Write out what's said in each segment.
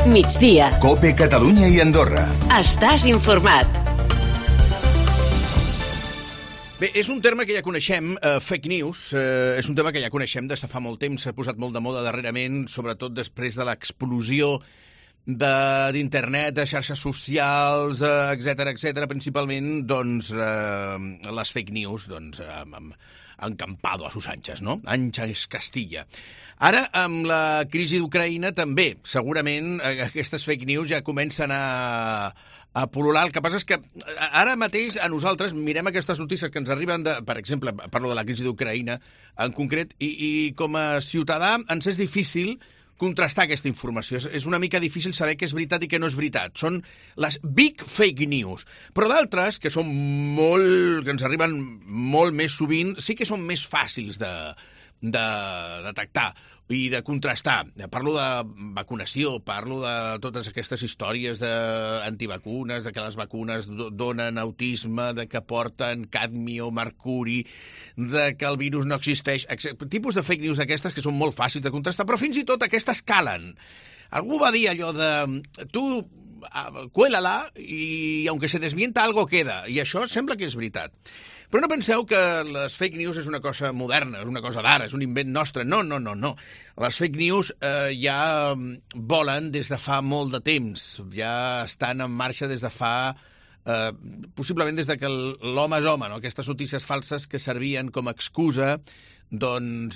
migdia. COPE Catalunya i Andorra. Estàs informat. Bé, és un terme que ja coneixem, fake news, és un tema que ja coneixem des de fa molt temps, s'ha posat molt de moda darrerament, sobretot després de l'explosió d'internet, de xarxes socials, etc, principalment, doncs, les fake news, doncs, encampado a sus anchas, no? Anchas Castilla. Ara, amb la crisi d'Ucraïna, també, segurament, aquestes fake news ja comencen a pol·lular. El que passa és que ara mateix a nosaltres mirem aquestes notícies que ens arriben, per exemple, parlo de la crisi d'Ucraïna en concret, i com a ciutadà ens és difícil contrastar aquesta informació. És una mica difícil saber què és veritat i què no és veritat. Són les big fake news. Però d'altres, que són que ens arriben molt més sovint, sí que són més fàcils de detectar i de contrastar. Parlo de vacunació, parlo de totes aquestes històries d'antivacunes, de que les vacunes donen autisme, de que porten cadmi o mercuri, de que el virus no existeix, tipus de fake news aquestes que són molt fàcils de contrastar, però fins i tot aquestes calen. Algú va dir allò de tu cuélala y aunque se desmienta algo queda, i això sembla que és veritat. Però no penseu que les fake news és una cosa moderna, és una cosa d'ara, és un invent nostre. No. Les fake news ja volen des de fa molt de temps, ja estan en marxa des de fa, possiblement des de que l'home és home, no? Aquestes notícies falses que servien com a excusa doncs,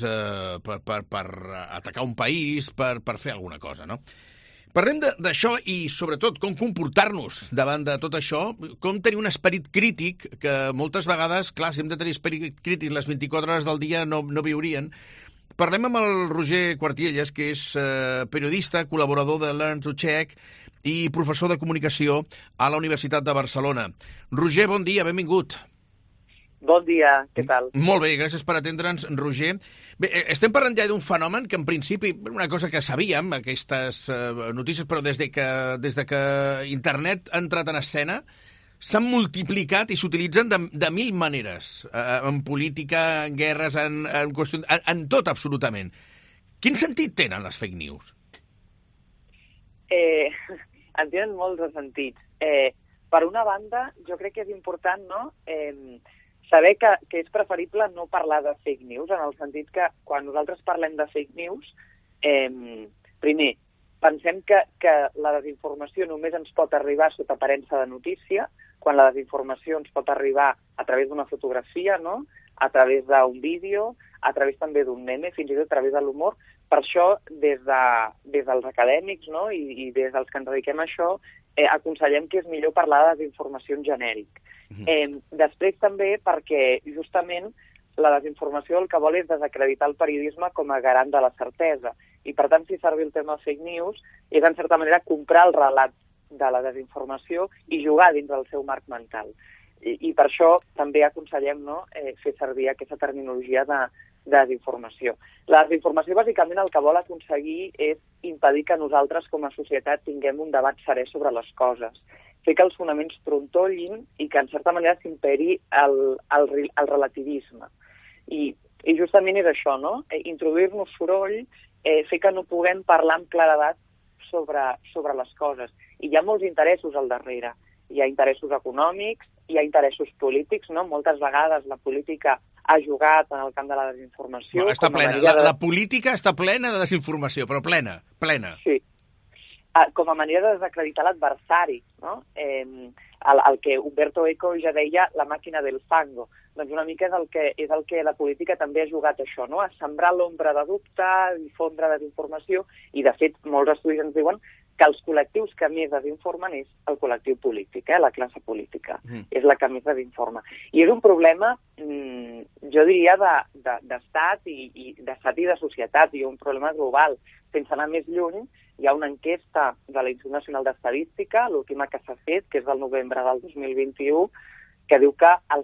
per atacar un país, per fer alguna cosa, no? Parlem d'això i, sobretot, com comportar-nos davant de tot això, com tenir un esperit crític, que moltes vegades, clar, si hem de tenir esperit crític les 24 hores del dia no viurien. Parlem amb el Roger Cuartiellas, que és periodista, col·laborador de Learn to Check i professor de comunicació a la Universitat de Barcelona. Roger, bon dia, benvingut. Bon dia, què tal? Molt bé, gràcies per atendre'ns, Roger. Bé, estem parlant ja d'un fenomen que en principi, una cosa que sabíem, aquestes notícies, però des de que internet ha entrat en escena, s'han multiplicat i s'utilitzen de mil maneres, en política, en guerres, en tot absolutament. Quin sentit tenen les fake news? En tenen molts de sentits. Per una banda, jo crec que és important, no?, saber que és preferible no parlar de fake news, en el sentit que quan nosaltres parlem de fake news, primer, pensem que la desinformació només ens pot arribar sota aparença de notícia, quan la desinformació ens pot arribar a través d'una fotografia, no?, a través d'un vídeo, a través també d'un meme, fins i tot a través de l'humor. Per això, des dels acadèmics, no?, i des dels que ens dediquem a això, aconsellem que és millor parlar de desinformació en genèric. Després també perquè justament la desinformació el que vol és desacreditar el periodisme com a garant de la certesa i per tant si servir el tema fake news és en certa manera comprar el relat de la desinformació i jugar dins del seu marc mental. I per això també aconsellem, no?, fer servir aquesta terminologia de desinformació. La desinformació bàsicament el que vol aconseguir és impedir que nosaltres com a societat tinguem un debat serè sobre les coses, fer que els fonaments trontollin i que en certa manera s'imperi el relativisme. I justament és això, no?, introduir-nos soroll, fer que no puguem parlar amb claredat sobre les coses. I hi ha molts interessos al darrere. Hi ha interessos econòmics, hi ha interessos polítics, no? Moltes vegades la política ha jugat en el camp de la desinformació. No, està plena. La política està plena de desinformació, però plena. Sí. Com a manera de desacreditar l'adversari, no? El que Umberto Eco ja deia la màquina del fango. Doncs una mica és el que la política també ha jugat això, no? A sembrar l'ombra de dubte, difondre desinformació, i de fet molts estudis ens diuen que els col·lectius que més desinformen és el col·lectiu polític, la classe política. És la que més desinforma. I és un problema, jo diria, d'estat i de societat, i un problema global. Sense anar més lluny, hi ha una enquesta de l'Institut Nacional d'Estadística, l'última que s'ha fet, que és del novembre del 2021, que diu que el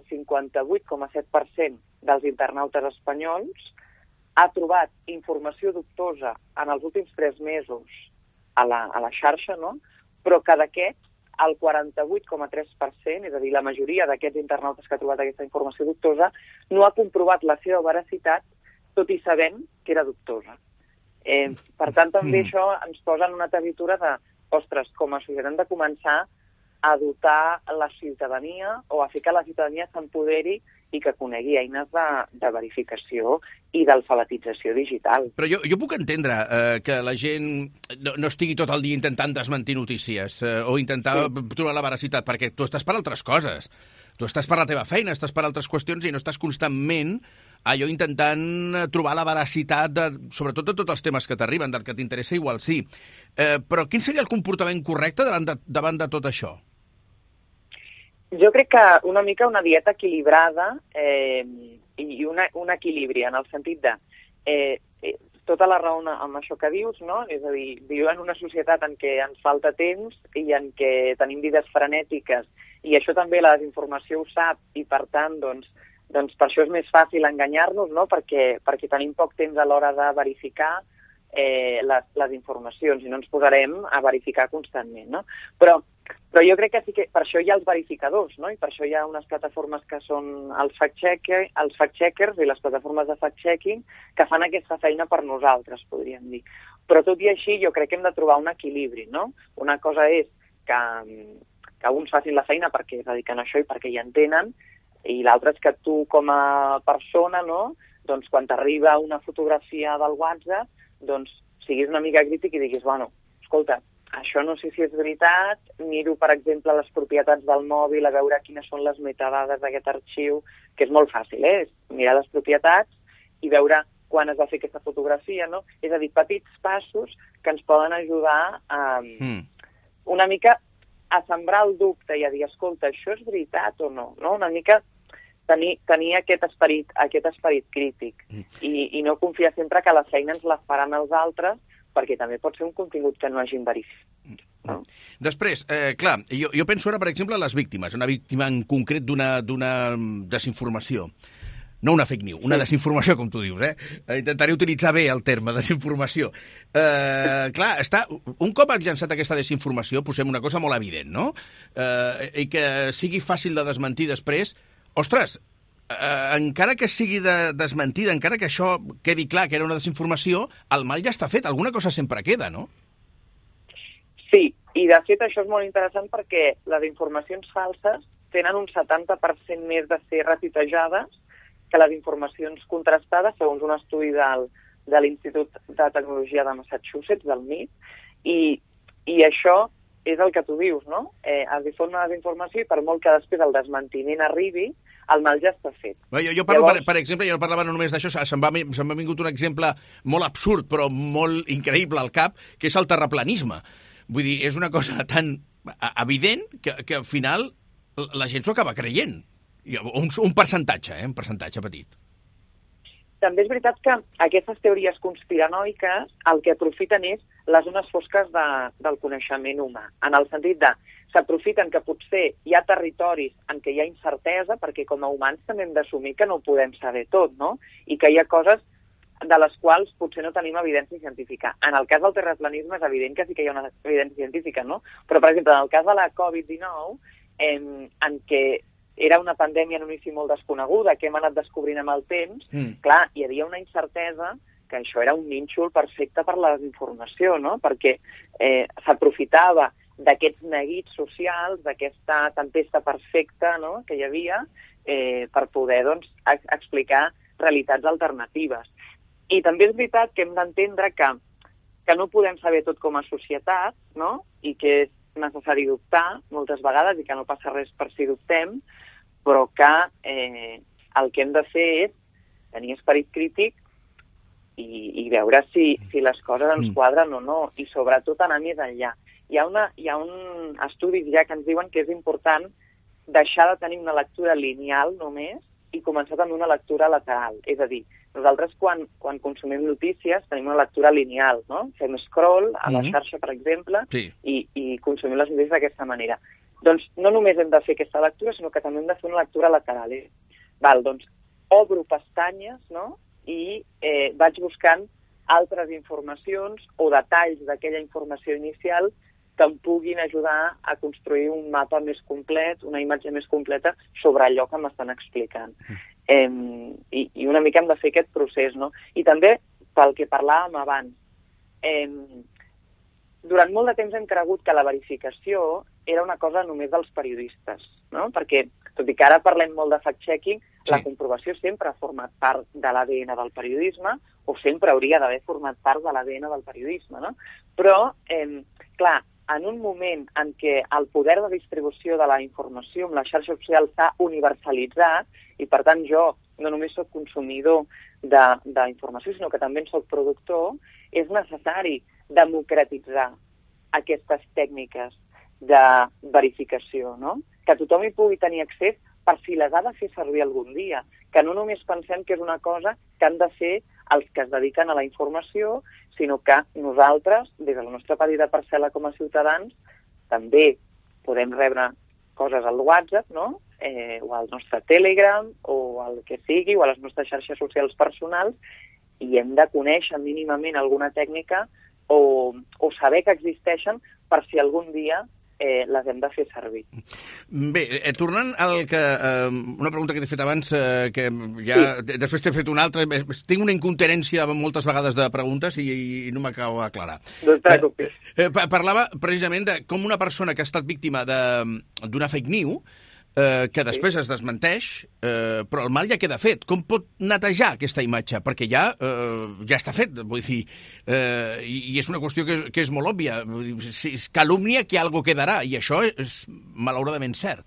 58,7% dels internautes espanyols ha trobat informació dubtosa en els últims 3 mesos a la xarxa, no?, però que d'aquests, el 48,3%, és a dir, la majoria d'aquests internautes que ha trobat aquesta informació dubtosa, no ha comprovat la seva veracitat, tot i sabent que era dubtosa. Per tant, també això ens posa en una tessitura ostres, com a societat hem de començar a dotar la ciutadania o a fer que la ciutadania s'empoderi i que conegui eines de verificació i d'alfabetització digital. Però jo puc entendre que la gent no estigui tot el dia intentant desmentir notícies o intentar trobar la veracitat, perquè tu estàs per altres coses. Tu estàs per la teva feina, estàs per altres qüestions i no estàs constantment allò intentant trobar la veracitat, sobretot de tots els temes que t'arriben, del que t'interessa igual sí. Però quin seria el comportament correcte davant de tot això? Jo crec que una mica una dieta equilibrada i un equilibri, en el sentit de tota la raó amb això que dius, no? És a dir, vivim en una societat en què ens falta temps i en què tenim vides frenètiques, i això també la desinformació ho sap, i per tant, doncs per això és més fàcil enganyar-nos, no? Perquè tenim poc temps a l'hora de verificar les informacions i no ens posarem a verificar constantment, no? Però jo crec que sí que per això hi ha els verificadors, no? I per això hi ha unes plataformes que són els fact-checkers i les plataformes de fact-checking que fan aquesta feina per nosaltres, podríem dir. Però tot i així jo crec que hem de trobar un equilibri, no? Una cosa és que uns facin la feina perquè es dediquen a això i perquè hi entenen, i l'altra és que tu com a persona, no? Doncs quan t'arriba una fotografia del WhatsApp, doncs siguis una mica crític i diguis, bueno, escolta, això no sé si és veritat, miro, per exemple, les propietats del mòbil a veure quines són les metadades d'aquest arxiu, que és molt fàcil, és mirar les propietats i veure quan es va fer aquesta fotografia, no? És a dir, petits passos que ens poden ajudar a una mica a sembrar el dubte i a dir, escolta, això és veritat o no? Una mica tenir aquest esperit crític i no confiar sempre que la feina ens la faran els altres, perquè també pot ser un contingut que no hagin verificat. No? Després, clar, jo penso ara, per exemple, en les víctimes, una víctima en concret d'una desinformació. No una fake news, una desinformació, com tu dius, Intentaré utilitzar bé el terme desinformació. Clar, un cop has llançat aquesta desinformació, posem una cosa molt evident, no? I que sigui fàcil de desmentir després, ostres, encara que sigui desmentida, encara que això quedi clar que era una desinformació, el mal ja està fet, alguna cosa sempre queda, no? Sí, i de fet això és molt interessant perquè les informacions falses tenen un 70% més de ser retuitejades que les informacions contrastades, segons un estudi de l'Institut de Tecnologia de Massachusetts, del MIT, i això és el que tu dius, no? Es difon una desinformació i per molt que després el desmentiment arribi, el mal ja està fet. Jo parlo, per exemple, jo no parlava només d'això, se'm va vingut un exemple molt absurd, però molt increïble al cap, que és el terraplanisme. Vull dir, és una cosa tan evident que al final la gent s'ho acaba creient. Un percentatge, un percentatge petit. També és veritat que aquestes teories conspiranoiques el que aprofiten és les zones fosques del coneixement humà, en el sentit de s'aprofiten que potser hi ha territoris en què hi ha incertesa, perquè com a humans també hem d'assumir que no ho podem saber tot, no? I que hi ha coses de les quals potser no tenim evidència científica. En el cas del terraplanisme és evident que sí que hi ha una evidència científica, no? Però, per exemple, en el cas de la Covid-19, en què era una pandèmia en un inici molt desconeguda, que hem anat descobrint amb el temps, clar, hi havia una incertesa que això era un nínxol perfecte per la desinformació, no? Perquè s'aprofitava d'aquests neguits socials, d'aquesta tempesta perfecta, no?, que hi havia, per poder, doncs, explicar realitats alternatives. I també és veritat que hem d'entendre que no podem saber tot com a societat, no?, i que és necessari dubtar moltes vegades i que no passa res per si dubtem, però que el que hem de fer és tenir esperit crític i veure si les coses ens quadren o no, i sobretot anar més enllà. Hi ha un estudis ja que ens diuen que és important deixar de tenir una lectura lineal només i començar també una lectura lateral. És a dir, nosaltres quan consumim notícies tenim una lectura lineal, no? Fem scroll a la xarxa, per exemple, i consumim les notícies d'aquesta manera. Doncs no només hem de fer aquesta lectura, sinó que també hem de fer una lectura lateral. Doncs obro pestanyes, no?, i vaig buscant altres informacions o detalls d'aquella informació inicial que em puguin ajudar a construir un mapa més complet, una imatge més completa sobre allò que m'estan explicant. I una mica hem de fer aquest procés, no? I també, pel que parlàvem abans, durant molt de temps hem cregut que la verificació era una cosa només dels periodistes, no? Perquè, tot i que ara parlem molt de fact-checking, la comprovació sempre ha format part de l'ADN del periodisme, o sempre hauria d'haver format part de l'ADN del periodisme, no? Però, clar, en un moment en què el poder de distribució de la informació amb la xarxa social s'ha universalitzat, i per tant jo no només soc consumidor d'informació, sinó que també en soc productor, és necessari democratitzar aquestes tècniques de verificació, no? Que tothom hi pugui tenir accés per si les ha de fer servir algun dia, que no només pensem que és una cosa que han de fer els que es dediquen a la informació, sinó que nosaltres, des de la nostra petita parcel·la com a ciutadans, també podem rebre coses al WhatsApp, no? O al nostre Telegram, o el que sigui, o a les nostres xarxes socials personals, i hem de conèixer mínimament alguna tècnica o saber que existeixen per si algun dia les hem de fer servir. Bé, tornant al que... una pregunta que t'he fet abans, que ja després t'he fet una altra. Tinc una incontinència moltes vegades de preguntes i no m'acabo d'aclarar. No et preocupis. Parlava precisament de com una persona que ha estat víctima d'una fake news, que després es desmenteix, però el mal ja queda fet. Com pot netejar aquesta imatge? Perquè ja està fet, vull dir, i és una qüestió que és molt òbvia. Si és calúmnia, que algo quedarà, i això és malauradament cert.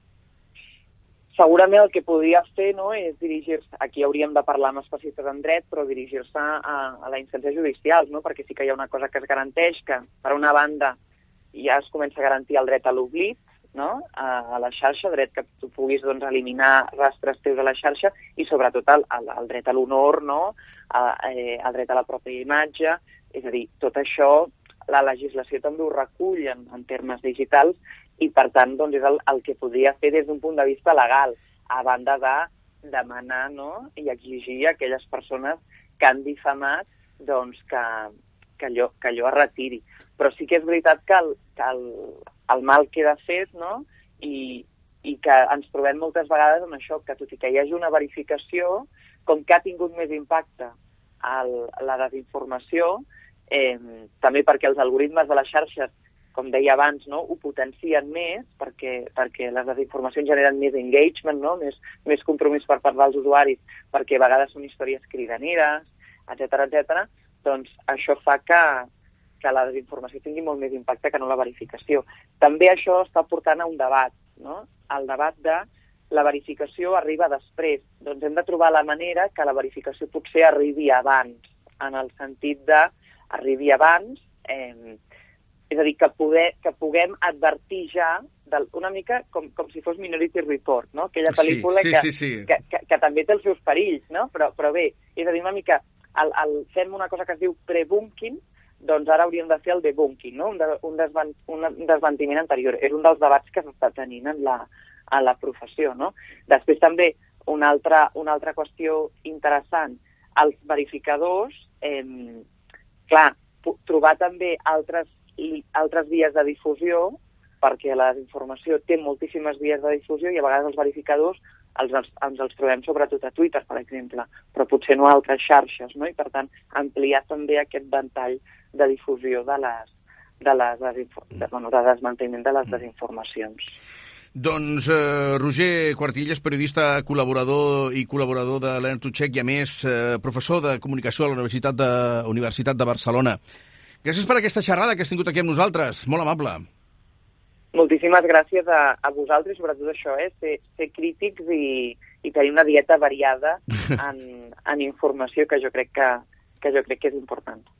Segurament el que podria fer, no, és dirigir-se, aquí hauríem de parlar amb especialistes en dret, però dirigir-se a la instància judicial, no? Perquè sí que hi ha una cosa que es garanteix, que per una banda ja es comença a garantir el dret a l'oblit, no? A la xarxa, dret que tu puguis eliminar rastres teus a la xarxa, i sobretot el dret a l'honor, no? El dret a la pròpia imatge. És a dir, tot això la legislació també ho recull en termes digitals, i per tant és el que podria fer des d'un punt de vista legal, a banda de demanar, no? I exigir a aquelles persones que han difamat que allò es retiri. Però sí que és veritat que el mal queda fet, no? I que ens trobem moltes vegades en això, que tot i que hi hagi una verificació, com que ha tingut més impacte la desinformació, també perquè els algoritmes de les xarxes, com deia abans, no? Ho potencien més, perquè les desinformacions generen més engagement, no? Més compromís per part dels usuaris, perquè a vegades són històries cridaneres, etc. Doncs això fa que la desinformació tingui molt més impacte que no la verificació. També això està portant a un debat, no? El debat de la verificació arriba després. Doncs hem de trobar la manera que la verificació potser arribi abans, en el sentit de arribi abans, és a dir, que puguem advertir ja una mica com si fos Minority Report, no? Aquella pel·lícula que també té els seus perills, no? Però bé, és a dir, una mica fem una cosa que es diu pre-bunking, doncs ara hauríem de fer el debunking, no? Un desmentiment anterior. És un dels debats que s'està tenint en la professió, no? Després també una altra qüestió interessant, els verificadors, clar, trobar també altres vies de difusió, perquè la desinformació té moltíssimes vies de difusió i a vegades els verificadors ens els trobem sobretot a Twitter, per exemple, però potser no a altres xarxes, no? I per tant ampliar també aquest ventall de difusió de desmentiment de les desinformacions. Doncs Roger Quartilles, periodista, col·laborador de Learn2Check i a més professor de comunicació a la Universitat de Barcelona. Gràcies per aquesta xerrada que has tingut aquí amb nosaltres, molt amable. Moltíssimes gràcies a vosaltres, sobretot això, ser crítics i tenir una dieta variada en informació, que jo crec que és important.